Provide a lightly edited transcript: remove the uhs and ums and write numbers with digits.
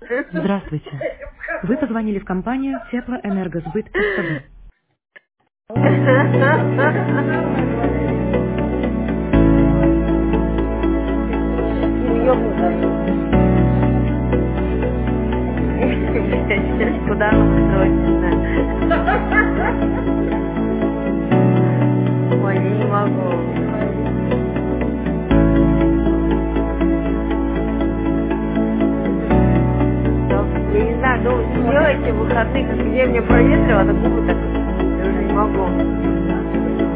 Здравствуйте. Вы позвонили в компанию Теплоэнергосбыт СКБ. Куда устроиться? Ой, я не могу. Я не знаю, что вы делаете в выходных, где мне проветривало, так губы так, я уже не могу.